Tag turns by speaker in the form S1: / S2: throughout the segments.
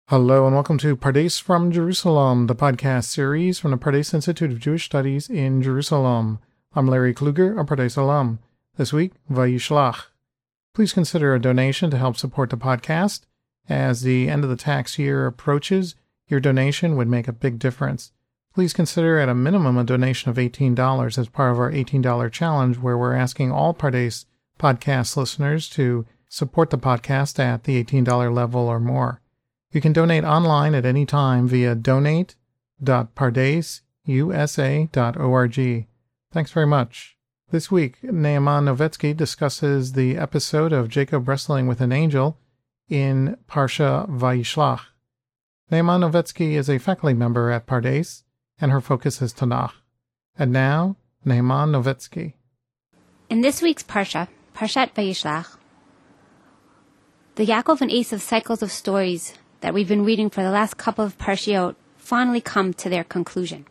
S1: Hello and welcome to Pardes from Jerusalem, the podcast series from the Pardes Institute of Jewish Studies in Jerusalem. I'm Larry Kluger, a Pardes alum. This week, Vayishlach. Please consider a donation to help support the podcast. As the end of the tax year approaches, your donation would make a big difference. Please consider at a minimum a donation of $18 as part of our $18 challenge, where we're asking all Pardes podcast listeners to support the podcast at the $18 level or more. You can donate online at any time via donate.pardesusa.org. Thanks very much. This week, Naaman Novetsky discusses the episode of Jacob wrestling with an angel in Parsha Vayishlach. Naaman Novetsky is a faculty member at Pardes, and her focus is Tanakh. And now, Naaman Novetsky.
S2: In this week's Parsha, Parshat Vayishlach, the Yaakov and Esav cycles of stories that we've been reading for the last couple of Parshiot finally come to their conclusion.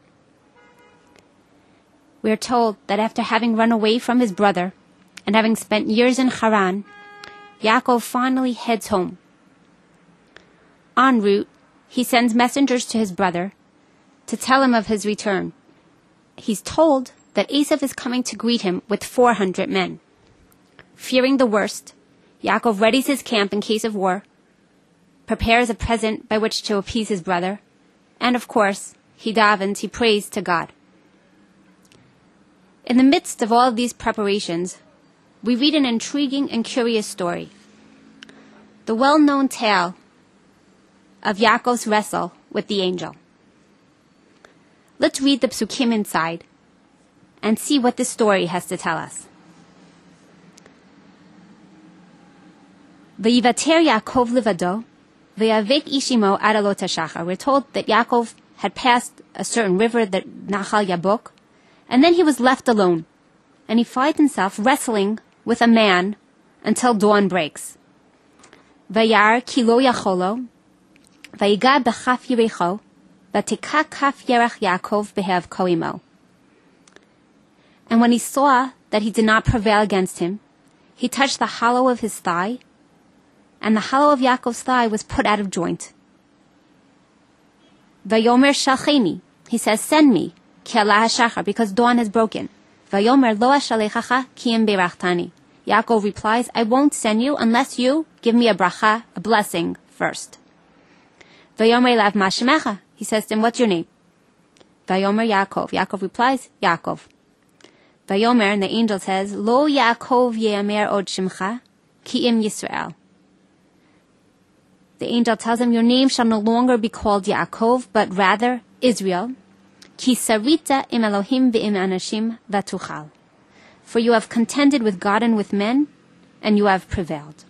S2: We are told that after having run away from his brother and having spent years in Haran, Yaakov finally heads home. En route, he sends messengers to his brother to tell him of his return. He's told that Esav is coming to greet him with 400 men. Fearing the worst, Yaakov readies his camp in case of war, prepares a present by which to appease his brother, and of course, he davens, he prays to God. In the midst of all of these preparations, we read an intriguing and curious story. The well-known tale of Yaakov's wrestle with the angel. Let's read the psukim inside and see what this story has to tell us. Vayivater Yaakov levado, V'yavek ishimo ad alot hashachar. We're told that Yaakov had passed a certain river, the Nachal Yabok, and then he was left alone, and he finds himself wrestling with a man until dawn breaks. Vayar ki lo yacholo, vayiga b'chaf yirecho, v'tika kaf yerach Yaakov behav koimo. And when he saw that he did not prevail against him, he touched the hollow of his thigh, and the hollow of Yaakov's thigh was put out of joint. Vayomer shalcheni, he says, send me, ki alah hashachar, because dawn has broken. Vayomer lo ashalechacha ki im berachtani. Yaakov replies, I won't send you unless you give me a bracha, a blessing, first. Vayomer elav ma shemecha, he says to him, what's your name? Vayomer Yaakov. Yaakov replies, Yaakov. Vayomer, and the angel says, Lo Yaakov yeamer od shemcha, ki im Yisrael. The angel tells him, your name shall no longer be called Yaakov, but rather Israel. Ki sarita im Elohim ve'im anashim vatuchal. For you have contended with God and with men, and you have prevailed.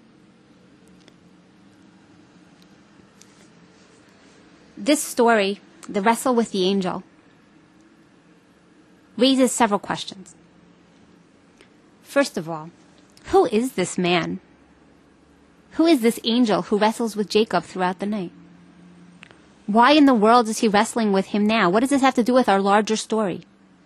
S2: This story, the wrestle with the angel, raises several questions. First of all, who is this man? Who is this angel who wrestles with Jacob throughout the night? Why in the world is he wrestling with him now? What does this have to do with our larger story?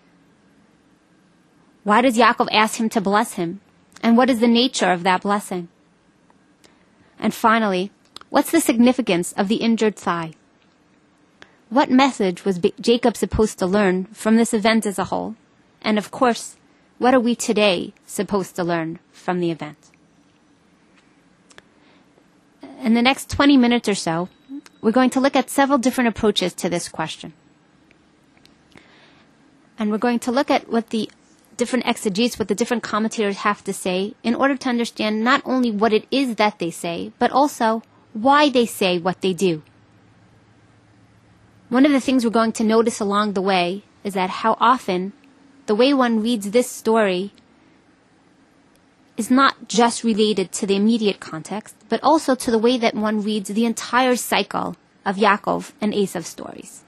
S2: Why does Yaakov ask him to bless him? And what is the nature of that blessing? And finally, what's the significance of the injured thigh? What message was Jacob supposed to learn from this event as a whole? And of course, what are we today supposed to learn from the event? In the next 20 minutes or so, we're going to look at several different approaches to this question. And we're going to look at what the different exegetes, what the different commentators have to say in order to understand not only what it is that they say, but also why they say what they do. One of the things we're going to notice along the way is that how often the way one reads this story is not just related to the immediate context, but also to the way that one reads the entire cycle of Yaakov and Esav's stories.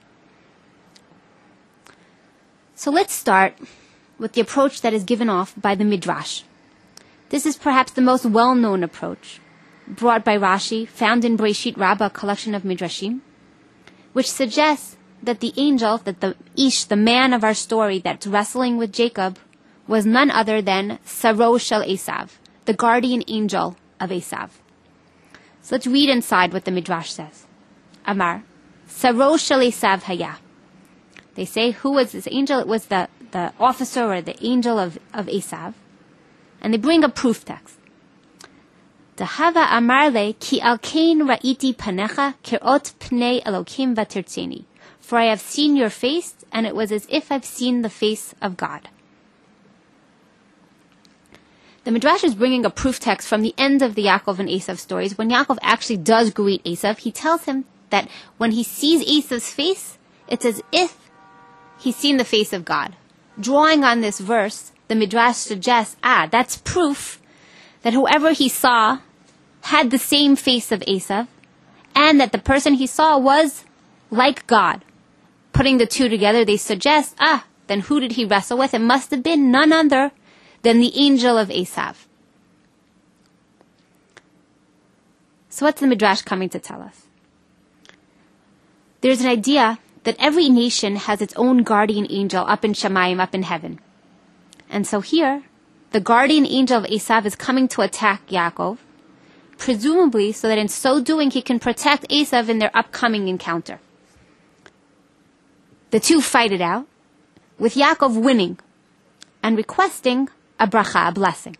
S2: So let's start with the approach that is given off by the Midrash. This is perhaps the most well-known approach, brought by Rashi, found in Breshit Rabbah, a collection of Midrashim, which suggests that the angel, that the Ish, the man of our story that's wrestling with Jacob, was none other than Saro Shel Esav, the guardian angel of Esav. So let's read inside what the Midrash says. Amar, Saro shel Esav haya. They say, who was this angel? It was the officer or the angel of Esav. And they bring a proof text. Dahava amar le ki al kain ra'iti panecha kirot pnei Elokim vatirtzeni. For I have seen your face, and it was as if I've seen the face of God. The Midrash is bringing a proof text from the end of the Yaakov and Esav stories. When Yaakov actually does greet Esav, he tells him that when he sees Esav's face, it's as if he's seen the face of God. Drawing on this verse, the Midrash suggests, that's proof that whoever he saw had the same face of Esav, and that the person he saw was like God. Putting the two together, they suggest, then who did he wrestle with? It must have been none other than the angel of Esav. So what's the Midrash coming to tell us? There's an idea that every nation has its own guardian angel up in Shamayim, up in heaven. And so here, the guardian angel of Esav is coming to attack Yaakov, presumably so that in so doing he can protect Esav in their upcoming encounter. The two fight it out, with Yaakov winning and requesting a bracha, a blessing.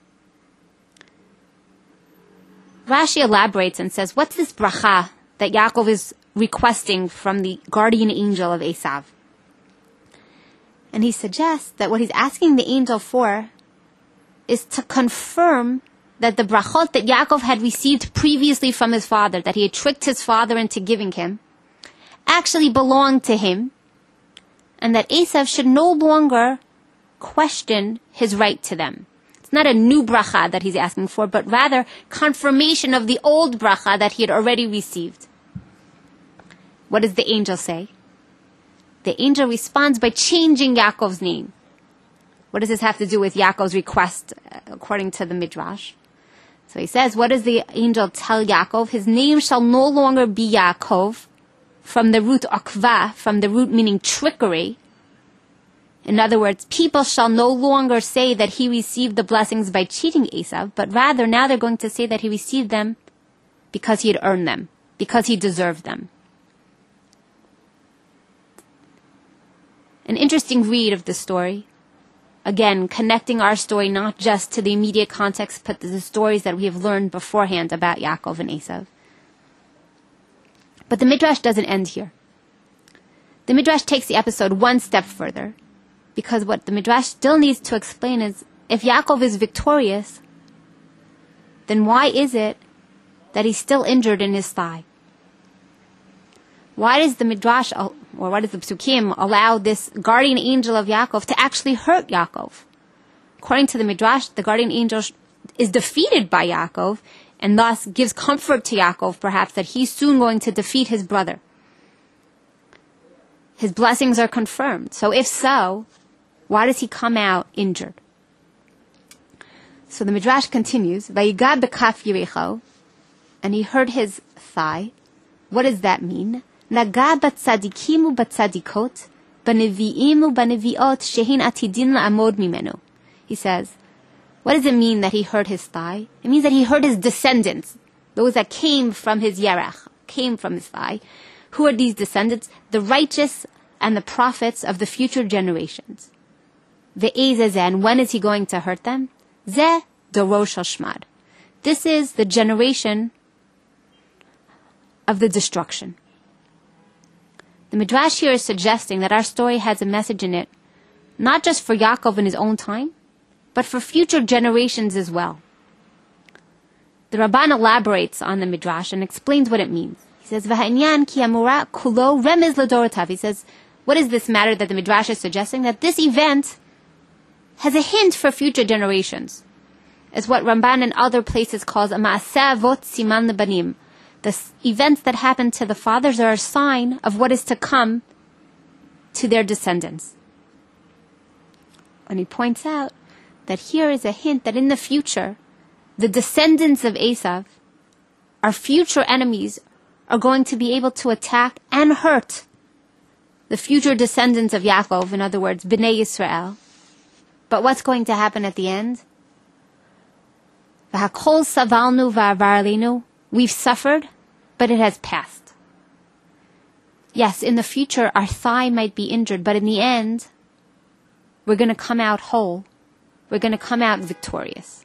S2: Rashi elaborates and says, what's this bracha that Yaakov is requesting from the guardian angel of Esav? And he suggests that what he's asking the angel for is to confirm that the brachot that Yaakov had received previously from his father, that he had tricked his father into giving him, actually belonged to him, and that Esav should no longer question his right to them. It's not a new bracha that he's asking for, but rather confirmation of the old bracha that he had already received. What does the angel say? The angel responds by changing Yaakov's name. What does this have to do with Yaakov's request, according to the Midrash? So he says, what does the angel tell Yaakov? His name shall no longer be Yaakov, from the root akva, from the root meaning trickery. In other words, people shall no longer say that he received the blessings by cheating Esav, but rather now they're going to say that he received them because he had earned them, because he deserved them. An interesting read of the story. Again, connecting our story not just to the immediate context, but to the stories that we have learned beforehand about Yaakov and Esav. But the Midrash doesn't end here. The Midrash takes the episode one step further, because what the Midrash still needs to explain is, if Yaakov is victorious, then why is it that he's still injured in his thigh? Why does the Midrash, or why does the Psukim allow this guardian angel of Yaakov to actually hurt Yaakov? According to the Midrash, the guardian angel is defeated by Yaakov, and thus gives comfort to Yaakov, perhaps, that he's soon going to defeat his brother. His blessings are confirmed. So if so, why does he come out injured? So the Midrash continues, Vayigad bekaf Yericho, and he hurt his thigh. What does that mean? Naga batzadikim ubatzadikot, baneviim ubaneviot shehin atidin la'amod mimenu. He says, what does it mean that he hurt his thigh? It means that he hurt his descendants, those that came from his yerach, came from his thigh. Who are these descendants? The righteous and the prophets of the future generations. Ve'ezeh, and when is he going to hurt them? Zeh doro shel shmad. This is the generation of the destruction. The Midrash here is suggesting that our story has a message in it, not just for Yaakov in his own time, but for future generations as well. The Ramban elaborates on the Midrash and explains what it means. He says, "V'ha'inyan ki amura kulo remez ledorotav." He says, what is this matter that the Midrash is suggesting? That this event has a hint for future generations. It's what Ramban in other places calls a ma'aseh avot siman lebanim. The events that happen to the fathers are a sign of what is to come to their descendants. And he points out that here is a hint that in the future, the descendants of Esav, our future enemies, are going to be able to attack and hurt the future descendants of Yaakov, in other words, Bnei Yisrael. But what's going to happen at the end? V'hakol savalnu v'avar aleinu. We've suffered, but it has passed. Yes, in the future our thigh might be injured, but in the end, we're going to come out whole. We're going to come out victorious.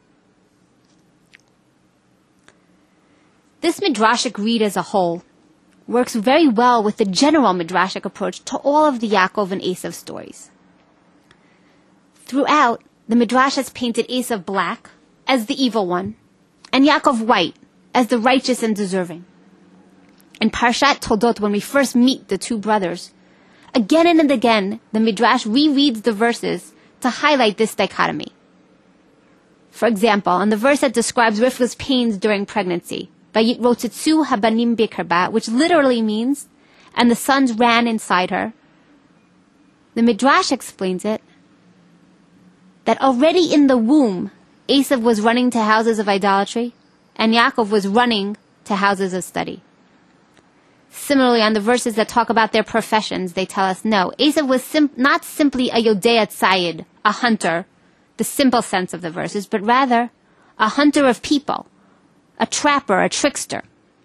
S2: This midrashic read as a whole works very well with the general midrashic approach to all of the Yaakov and Esav stories. Throughout, the midrash has painted Esav black as the evil one, and Yaakov white as the righteous and deserving. In Parshat Toldot, when we first meet the two brothers, again and again, the midrash rereads the verses to highlight this dichotomy. For example, on the verse that describes Rivka's pains during pregnancy, Vayitrotzitzu habanim bekarba, which literally means, and the sons ran inside her, the midrash explains it, that already in the womb, Esav was running to houses of idolatry, and Yaakov was running to houses of study. Similarly, on the verses that talk about their professions, they tell us, no, Esav was not simply a Yodea Tzayid, a hunter, the simple sense of the verses, but rather a hunter of people, a trapper, a trickster.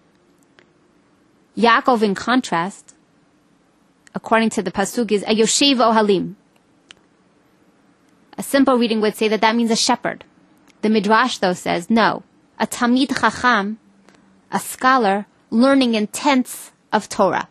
S2: Yaakov, in contrast, according to the Pasuk, is a Yoshev Ohalim. A simple reading would say that means a shepherd. The Midrash, though, says, no, a Talmid Chacham, a scholar, learning in tents of Torah.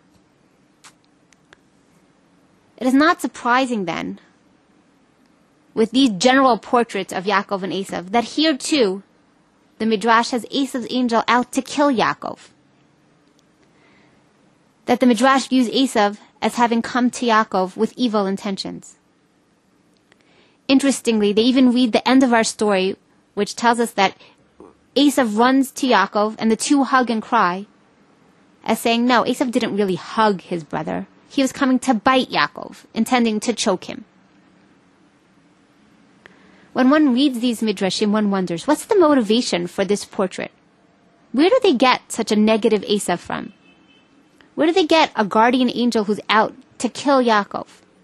S2: It is not surprising, then, with these general portraits of Yaakov and Esav, that here, too, the Midrash has Esav's angel out to kill Yaakov. That the Midrash views Esav as having come to Yaakov with evil intentions. Interestingly, they even read the end of our story, which tells us that Esav runs to Yaakov and the two hug and cry, as saying, no, Esav didn't really hug his brother. He was coming to bite Yaakov, intending to choke him. When one reads these midrashim, one wonders, what's the motivation for this portrait? Where do they get such a negative Esav from? Where do they get a guardian angel who's out to kill Yaakov?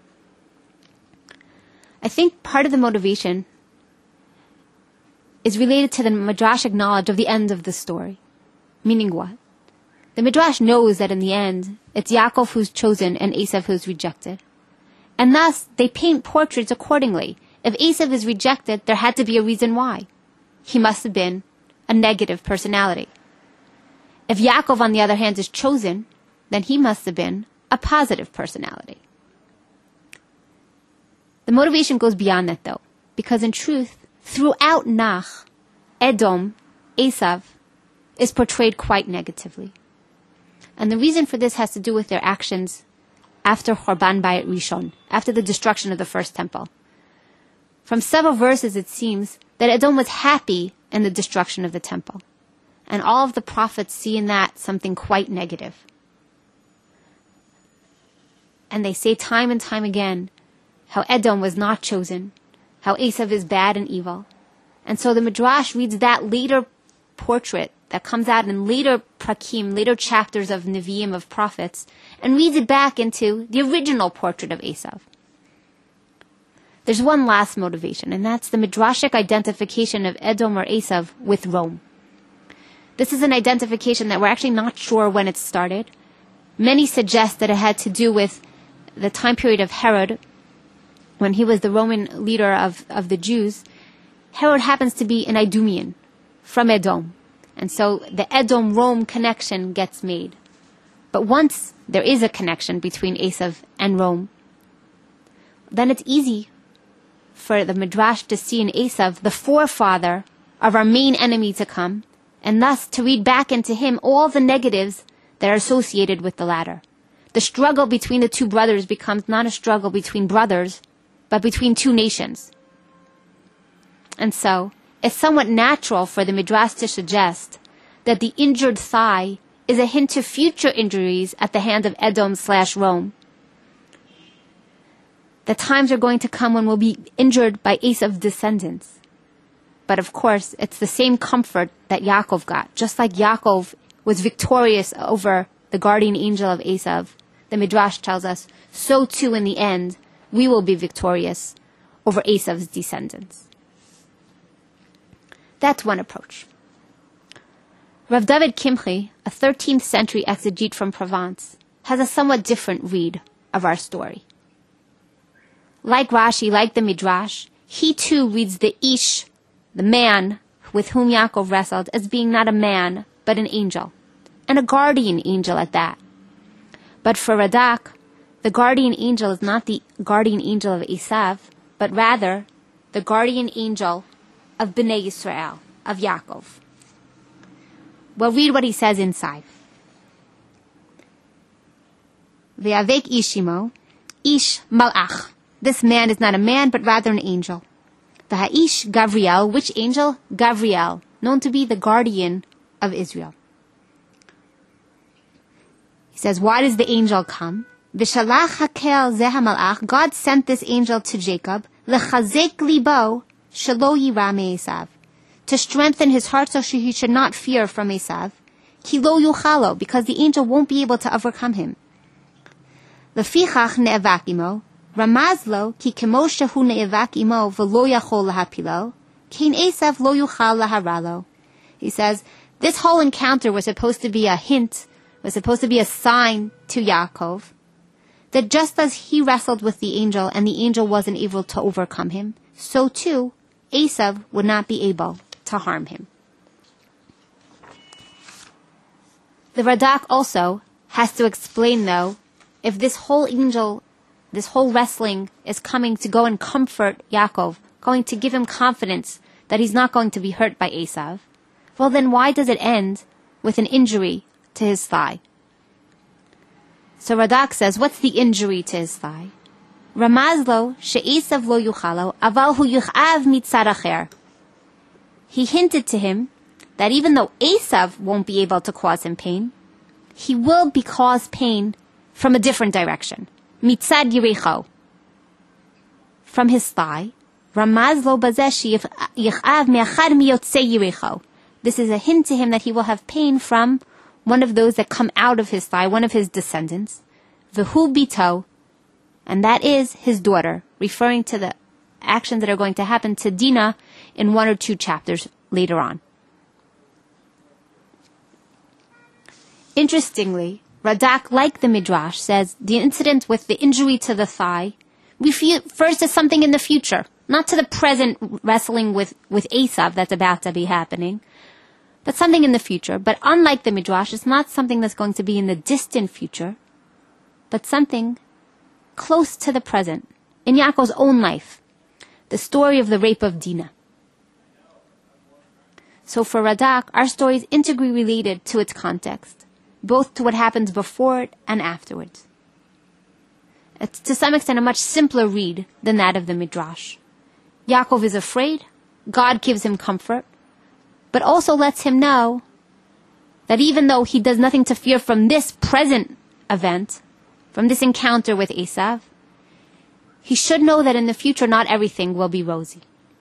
S2: I think part of the motivation is related to the midrashic knowledge of the end of the story. Meaning what? The midrash knows that in the end, it's Yaakov who's chosen and Esav who's rejected. And thus, they paint portraits accordingly. If Esav is rejected, there had to be a reason why. He must have been a negative personality. If Yaakov, on the other hand, is chosen, then he must have been a positive personality. The motivation goes beyond that, though, because in truth, throughout Nach, Edom, Esav, is portrayed quite negatively. And the reason for this has to do with their actions after Chorban Bayit Rishon, after the destruction of the first temple. From several verses it seems that Edom was happy in the destruction of the temple. And all of the prophets see in that something quite negative. And they say time and time again how Edom was not chosen, how Esav is bad and evil. And so the Midrash reads that later portrait that comes out in later prakim, later chapters of Nevi'im, of prophets, and reads it back into the original portrait of Esav. There's one last motivation, and that's the midrashic identification of Edom or Esav with Rome. This is an identification that we're actually not sure when it started. Many suggest that it had to do with the time period of Herod, when he was the Roman leader of the Jews. Herod happens to be an Idumean from Edom. And so the Edom-Rome connection gets made. But once there is a connection between Esav and Rome, then it's easy for the Midrash to see in Esav the forefather of our main enemy to come, and thus to read back into him all the negatives that are associated with the latter. The struggle between the two brothers becomes not a struggle between brothers, but between two nations. And so, it's somewhat natural for the Midrash to suggest that the injured thigh is a hint to future injuries at the hand of Edom/Rome. The times are going to come when we'll be injured by Esav's descendants. But of course, it's the same comfort that Yaakov got. Just like Yaakov was victorious over the guardian angel of Esav, the Midrash tells us, so too in the end, we will be victorious over Esav's descendants. That's one approach. Rav David Kimchi, a 13th century exegete from Provence, has a somewhat different read of our story. Like Rashi, like the Midrash, he too reads the Ish, the man with whom Yaakov wrestled, as being not a man, but an angel, and a guardian angel at that. But for Radak, the guardian angel is not the guardian angel of Esav, but rather the guardian angel of Bnei Yisrael, of Yaakov. Well, read what he says inside. Ve'avek ishimo, ish malach. This man is not a man, but rather an angel. V'ha'ish Gavriel, which angel? Gavriel, known to be the guardian of Israel. He says, why does the angel come? V'shalach hakel zeh malach. God sent this angel to Jacob, lechazek libo shelo yira me'esav, to strengthen his heart so he should not fear from Esav. Ki lo yuchalo, because the angel won't be able to overcome him. Lefichach ne'evak imo, ramazlo ki kemo shehu ne'evak imo v'lo yachol lahapilo, kein Esav lo yuchal laharalo. He says, this whole encounter was supposed to be a hint, was supposed to be a sign to Yaakov, that just as he wrestled with the angel and the angel wasn't able to overcome him, so too, Esav would not be able to harm him. The Radak also has to explain, though, if this whole angel, this whole wrestling is coming to go and comfort Yaakov, going to give him confidence that he's not going to be hurt by Esav, well then why does it end with an injury to his thigh? So Radak says, what's the injury to his thigh? Ramazlo she'esav lo yuchalo, aval hu yuchav mitzad acher. He hinted to him that even though Esav won't be able to cause him pain, he will be caused pain from a different direction. Mitzad yirecho, from his thigh. Ramazlo bazeh yichav me'achad miyotzei yirecho. This is a hint to him that he will have pain from one of those that come out of his thigh, one of his descendants, v'hu bito, and that is his daughter, referring to the actions that are going to happen to Dinah in 1 or 2 chapters later on. Interestingly, Radak, like the Midrash, says the incident with the injury to the thigh refers to something in the future, not to the present wrestling with Esav that's about to be happening, but something in the future. But unlike the Midrash, it's not something that's going to be in the distant future, but something close to the present, in Yaakov's own life, the story of the rape of Dinah. So for Radak, our story is integrally related to its context, both to what happens before it and afterwards. It's to some extent a much simpler read than that of the Midrash. Yaakov is afraid, God gives him comfort, but also lets him know that even though he does nothing to fear from this present event, from this encounter with Esav, he should know that in the future not everything will be rosy.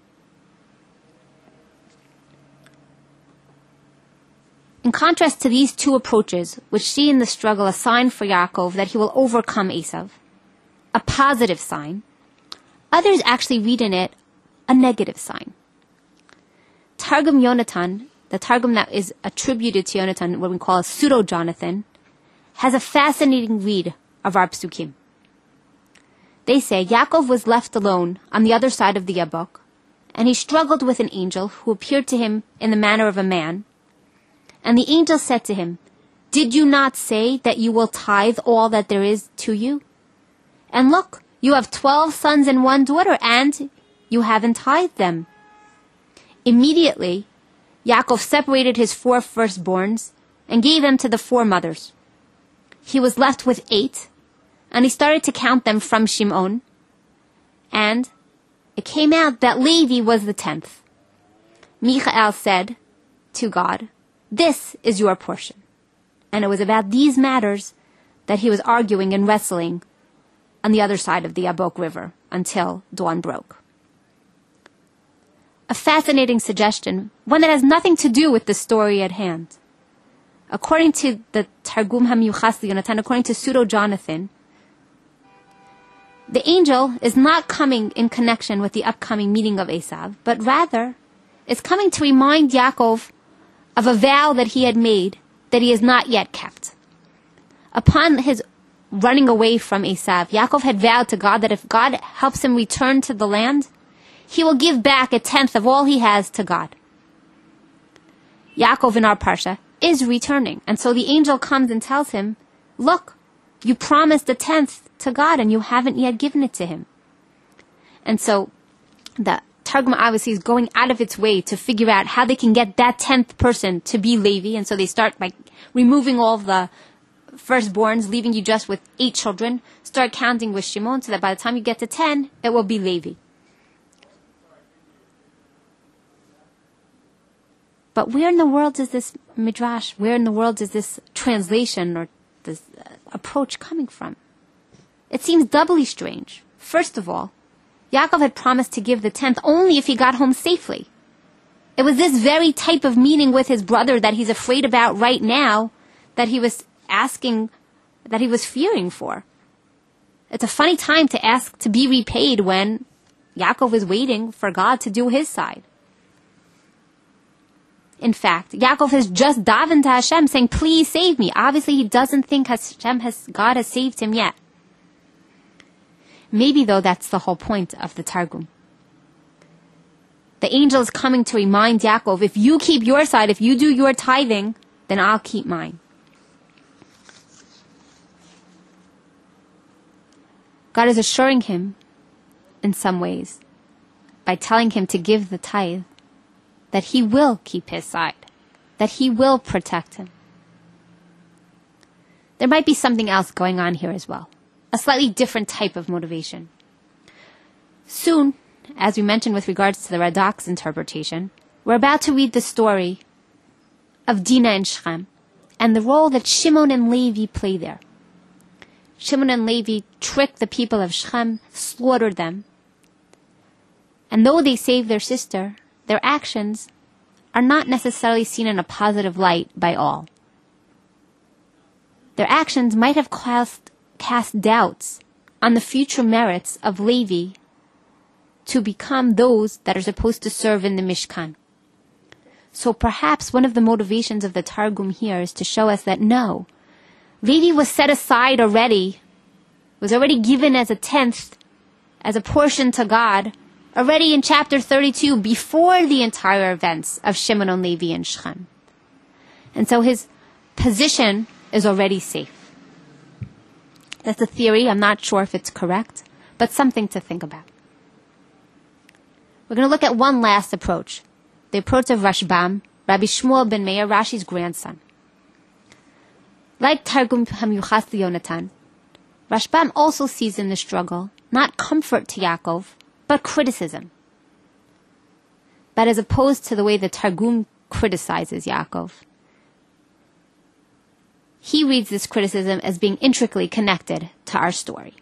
S2: In contrast to these two approaches, which see in the struggle a sign for Yaakov that he will overcome Esav, a positive sign, others actually read in it a negative sign. Targum Yonatan, the Targum that is attributed to Yonatan, what we call a pseudo-Jonathan, has a fascinating read of our psukim. They say Yaakov was left alone on the other side of the Yabok, and he struggled with an angel who appeared to him in the manner of a man. And the angel said to him, "Did you not say that you will tithe all that there is to you? And look, you have 12 sons and 1 daughter, and you haven't tithed them." Immediately, Yaakov separated his 4 firstborns and gave them to the 4 mothers. He was left with 8, and he started to count them from Shimon, and it came out that Levi was the 10th. Michael said to God, "This is your portion." And it was about these matters that he was arguing and wrestling on the other side of the Yabok River until dawn broke. A fascinating suggestion, one that has nothing to do with the story at hand. According to the Targum HaMiyuchas Yonatan, according to pseudo-Jonathan, the angel is not coming in connection with the upcoming meeting of Esav, but rather is coming to remind Yaakov of a vow that he had made that he has not yet kept. Upon his running away from Esav. Yaakov had vowed to God that if God helps him return to the land, he will give back 1/10 of all he has to God. Yaakov in our parsha is returning. And so the angel comes and tells him, look, you promised 1/10 to God and you haven't yet given it to him. And so the Targum obviously is going out of its way to figure out how they can get that 10th person to be Levi. And so they start by removing all of the firstborns, leaving you just with 8 children. Start counting with Shimon so that by the time you get to 10, it will be Levi. But where in the world is this midrash? Where in the world is this translation or this approach coming from? It seems doubly strange. First of all, Yaakov had promised to give the 10th only if he got home safely. It was this very type of meeting with his brother that he's afraid about right now that he was asking, that he was fearing for. It's a funny time to ask to be repaid when Yaakov is waiting for God to do his side. In fact, Yaakov has just davened to Hashem saying, please save me. Obviously, he doesn't think God has saved him yet. Maybe, though, that's the whole point of the Targum. The angel is coming to remind Yaakov, if you keep your side, if you do your tithing, then I'll keep mine. God is assuring him, in some ways, by telling him to give the tithe, that he will keep his side, that he will protect him. There might be something else going on here as well, a slightly different type of motivation. Soon, as we mentioned with regards to the Radak's interpretation, we're about to read the story of Dinah and Shechem and the role that Shimon and Levi play there. Shimon and Levi tricked the people of Shechem, slaughtered them, and though they saved their sister, their actions are not necessarily seen in a positive light by all. Their actions might have cast doubts on the future merits of Levi to become those that are supposed to serve in the Mishkan. So perhaps one of the motivations of the Targum here is to show us that no, Levi was set aside already, was already given as 1/10, as a portion to God, already in chapter 32, before the entire events of Shimon and Levi and Shechem. And so his position is already safe. That's a theory. I'm not sure if it's correct, but something to think about. We're going to look at one last approach, the approach of Rashbam, Rabbi Shmuel ben Meir, Rashi's grandson. Like Targum HaMiyuchas LeYonatan, Rashbam also sees in the struggle not comfort to Yaakov, but criticism. But as opposed to the way the Targum criticizes Yaakov, he reads this criticism as being intricately connected to our story.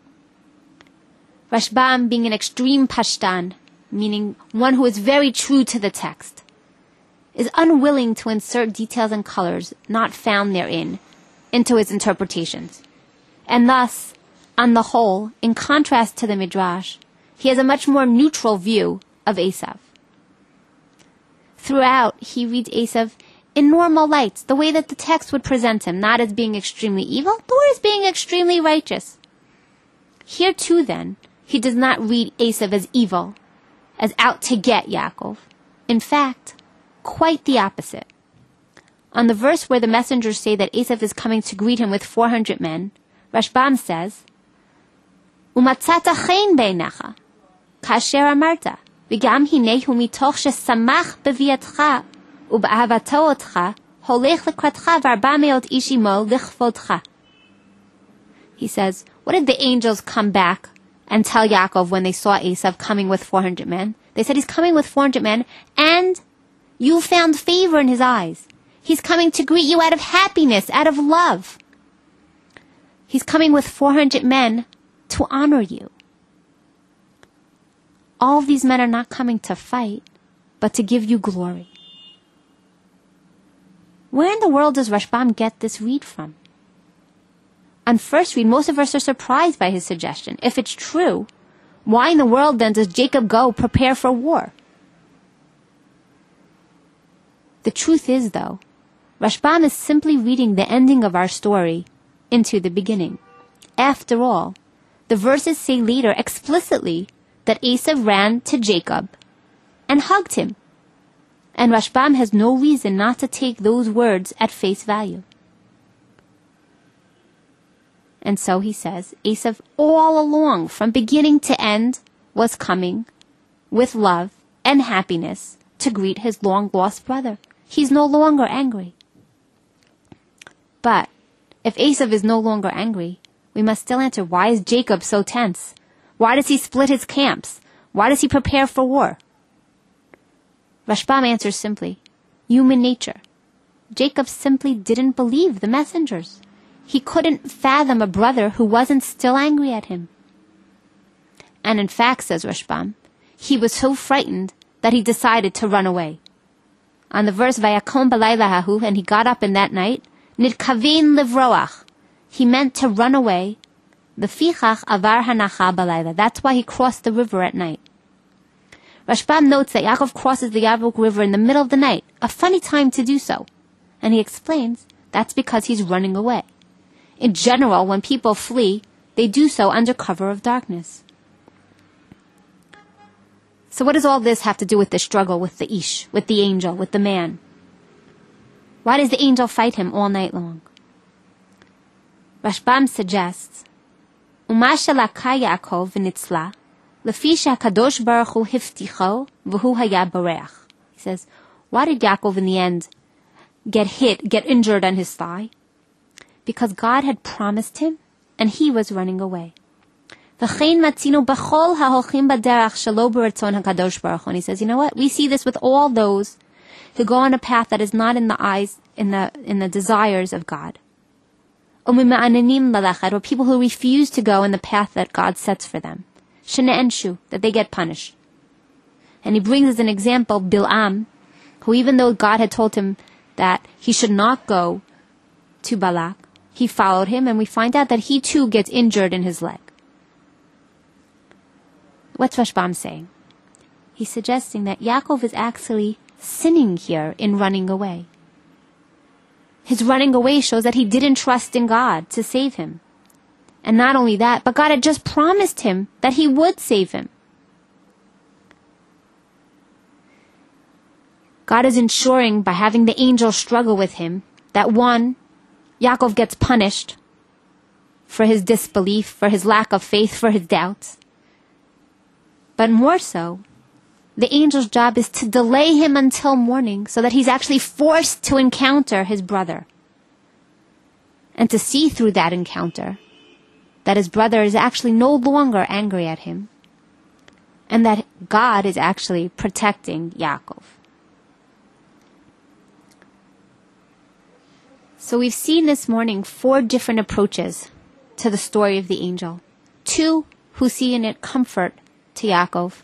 S2: Rashbam, being an extreme pashtan, meaning one who is very true to the text, is unwilling to insert details and colors not found therein into his interpretations. And thus, on the whole, in contrast to the Midrash, he has a much more neutral view of Esav. Throughout, he reads Esav in normal lights, the way that the text would present him, not as being extremely evil, nor as being extremely righteous. Here too, then, he does not read Esav as evil, as out to get Yaakov. In fact, quite the opposite. On the verse where the messengers say that Esav is coming to greet him with 400 men, Rashbam says, "Umatzata chen beinecha, kasher amarta, v'gam hinehu mitoch shesamach beviatcha, u'ba'avato otcha, holech lekratcha v'arba meot ish imo lichvodcha." He says, what did the angels come back and tell Yaakov when they saw Esav coming with 400 men? They said he's coming with 400 men, and you found favor in his eyes. He's coming to greet you out of happiness, out of love. He's coming with 400 men to honor you. All of these men are not coming to fight, but to give you glory. Where in the world does Rashbam get this read from? On first read, most of us are surprised by his suggestion. If it's true, why in the world then does Jacob go prepare for war? The truth is, though, Rashbam is simply reading the ending of our story into the beginning. after all, the verses say later explicitly that Esav ran to Jacob and hugged him. And Rashbam has no reason not to take those words at face value. And so he says, Esav all along, from beginning to end, was coming with love and happiness to greet his long-lost brother. He's no longer angry. But if Esav is no longer angry, we must still answer, why is Jacob so tense? Why does he split his camps? Why does he prepare for war? Rashbam answers simply, human nature. Jacob simply didn't believe the messengers. He couldn't fathom a brother who wasn't still angry at him. And in fact, says Rashbam, he was so frightened that he decided to run away. On the verse, Vayakom balayla hahu, and he got up in that night, nitkavein livroach, he meant to run away. Lefichach avar hanacha balayla, that's why he crossed the river at night. Rashbam notes that Yaakov crosses the Yabok River in the middle of the night, a funny time to do so. And he explains that's because he's running away. In general, when people flee, they do so under cover of darkness. So what does all this have to do with the struggle with the Ish, with the angel, with the man? Why does the angel fight him all night long? Rashbam suggests, Uma shelaka Yaakov v'nitzla, lefi she'akadosh baruch hu hifticho v'hu haya bareach. He says, why did Yaakov in the end get injured on his thigh? Because God had promised him, and he was running away. And he says, you know what? We see this with all those who go on a path that is not in the eyes, in the desires of God. Or people who refuse to go in the path that God sets for them. That they get punished. And he brings as an example Bil'am, who even though God had told him that he should not go to Balak, he followed him, and we find out that he too gets injured in his leg. What's Rashbam saying? He's suggesting that Yaakov is actually sinning here in running away. His running away shows that he didn't trust in God to save him. And not only that, but God had just promised him that he would save him. God is ensuring by having the angel struggle with him that one, Yaakov gets punished for his disbelief, for his lack of faith, for his doubts. But more so, the angel's job is to delay him until morning so that he's actually forced to encounter his brother. And to see through that encounter that his brother is actually no longer angry at him and that God is actually protecting Yaakov. So we've seen this morning 4 different approaches to the story of the angel. 2 who see in it comfort to Yaakov.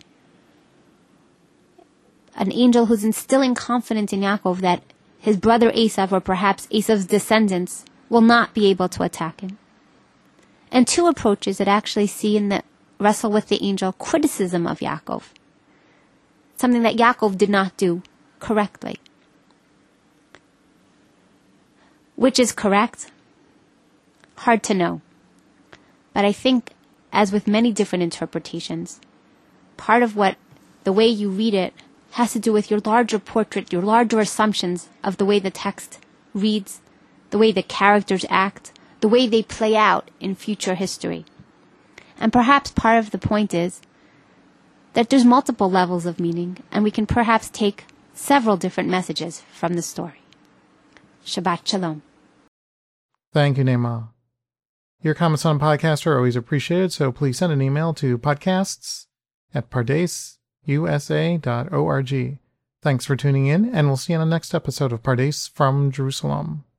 S2: An angel who's instilling confidence in Yaakov that his brother Esav, or perhaps Esav's descendants, will not be able to attack him. And 2 approaches that actually see in the wrestle with the angel criticism of Yaakov. Something that Yaakov did not do correctly. Which is correct? Hard to know. But I think, as with many different interpretations, part of what the way you read it has to do with your larger portrait, your larger assumptions of the way the text reads, the way the characters act, the way they play out in future history. And perhaps part of the point is that there's multiple levels of meaning, and we can perhaps take several different messages from the story. Shabbat Shalom.
S1: Thank you, Neema. Your comments on the podcast are always appreciated, so please send an email to podcasts@pardasusa.org. Thanks for tuning in, and we'll see you on the next episode of Pardes from Jerusalem.